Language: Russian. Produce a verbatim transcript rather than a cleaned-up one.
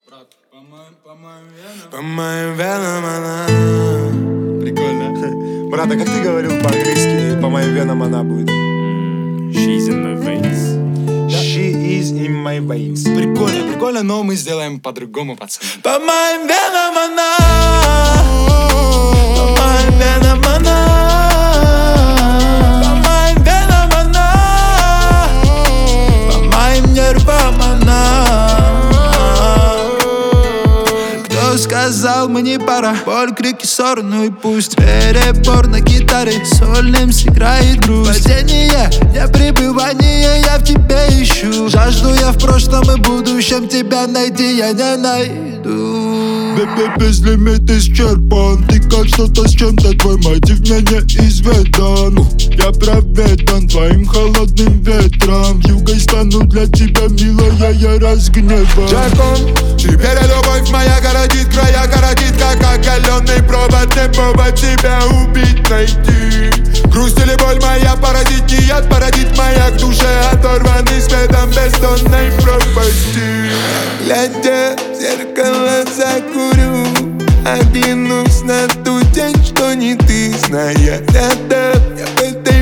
Брат, по моим, по моим венам. По моим венам она. Прикольно. Брат, а как ты говорил по-английски, по моим венам она будет? She's in my veins. She is in my veins. Прикольно, прикольно, но мы сделаем по-другому, пацаны. По моим венам она. По моим венам она. По моим венам она. По моим нервам она. Кто сказал, мне пора? Боль, крики, ссоры, ну и пусть. Перебор на гитаре, сольным сыграет грусть. Падение, не пребывание, я в тебе ищу. Жажду я в прошлом и будущем, тебя найти я не найду. Без лимит исчерпан. Ты как что-то с чем-то, твой мотив мне не изведан. Я пропитан твоим холодным ветром. Югой стану для тебя, милая, я разгневан. Джакон, теперь любовь моя городит края, городит как оголенный провод. Не повод тебя убить, найти. Грусть или боль моя породит, не яд породит моя к душе. Оторванный светом бездонной пропасти. Глядя в зеркало закурю, оглянусь на ту тень, что не ты, зная рядом. Я в этой